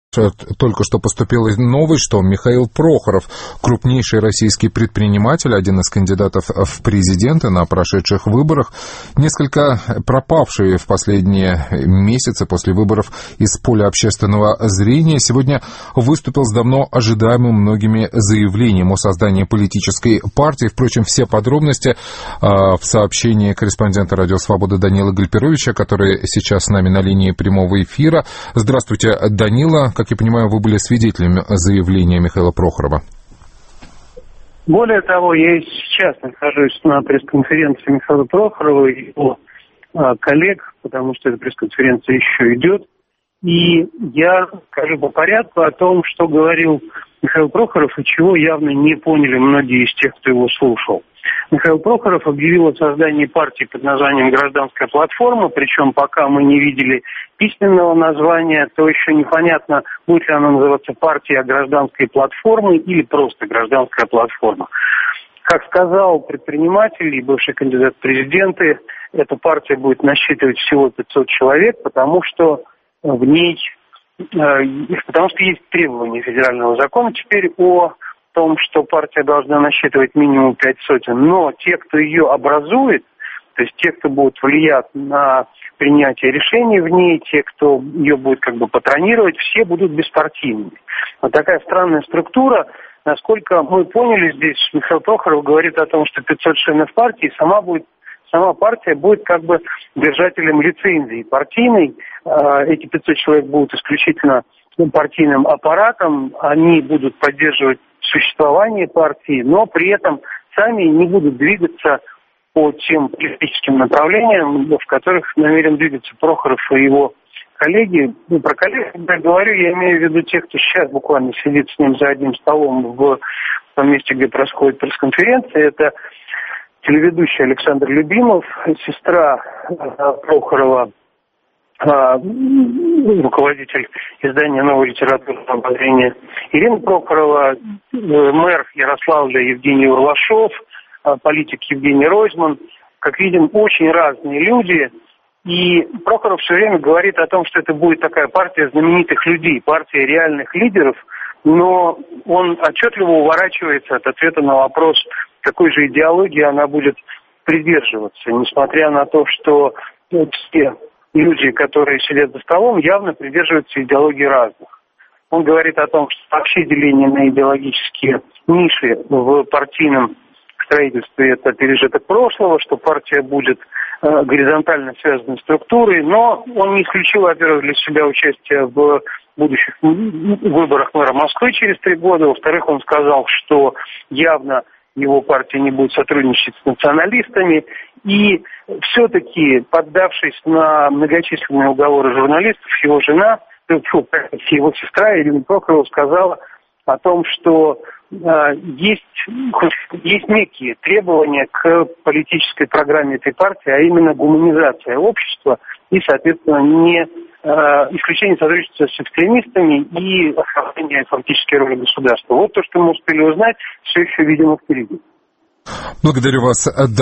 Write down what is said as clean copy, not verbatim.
Только что поступила новость, что Михаил Прохоров, крупнейший российский предприниматель, один из кандидатов в президенты на прошедших выборах, несколько пропавший в последние месяцы после выборов из поля общественного зрения, сегодня выступил с давно ожидаемым многими заявлением о создании политической партии. Впрочем, все подробности в сообщении корреспондента «Радио Свобода» Данила Гальперовича, который сейчас с нами на линии прямого эфира. Здравствуйте, Данила. Как я понимаю, вы были свидетелем заявления Михаила Прохорова. Более того, я и сейчас нахожусь на пресс-конференции Михаила Прохорова и его коллег, потому что эта пресс-конференция еще идет. И я скажу по порядку о том, что говорил Михаил Прохоров и чего явно не поняли многие из тех, кто его слушал. Михаил Прохоров объявил о создании партии под названием «Гражданская платформа», причем пока мы не видели письменного названия, то еще непонятно, будет ли она называться «Партия гражданской платформы» или просто «Гражданская платформа». Как сказал предприниматель и бывший кандидат в президенты, эта партия будет насчитывать всего 500 человек, потому что в ней, потому что есть требования федерального закона теперь о том, что партия должна насчитывать минимум 5 сотен, но те, кто ее образует, то есть те, кто будут влиять на принятие решений в ней, те, кто ее будет как бы патронировать, все будут беспартийными. Вот такая странная структура. Насколько мы поняли, здесь Михаил Прохоров говорит о том, что 500 членов партии, сама партия будет как бы держателем лицензии партийной. Эти 500 человек будут исключительно партийным аппаратом, они будут поддерживать существование партии, но при этом сами не будут двигаться по тем политическим направлениям, в которых намерен двигаться Прохоров и его коллеги. Про коллег, когда я говорю, я имею в виду тех, кто сейчас буквально сидит с ним за одним столом в том месте, где происходит пресс-конференция. Это телеведущий Александр Любимов, сестра Прохорова, руководитель издания «Новое литературное обозрение» Ирина Прохорова, мэр Ярославля Евгений Урлашов, политик Евгений Ройзман. Как видим, очень разные люди. И Прохоров все время говорит о том, что это будет такая партия знаменитых людей, партия реальных лидеров, но он отчетливо уворачивается от ответа на вопрос, какой же идеологии она будет придерживаться, несмотря на то, что все люди, которые сидят за столом, явно придерживаются идеологий разных. Он говорит о том, что вообще деление на идеологические ниши в партийном строительстве – это пережиток прошлого, что партия будет горизонтально связанной структурой, но он не исключил, во-первых, для себя участие в будущих выборах мэра Москвы через 3 года, во-вторых, он сказал, что явно его партия не будет сотрудничать с националистами, и все-таки, поддавшись на многочисленные уговоры журналистов, его жена, его сестра Ирина Прохорова сказала о том, что есть некие требования к политической программе этой партии, а именно гуманизация общества и, соответственно, не исключение сотрудничества с экстремистами и ослабление фактически роли государства. Вот то, что мы успели узнать, все еще, видимо, впереди. Благодарю вас.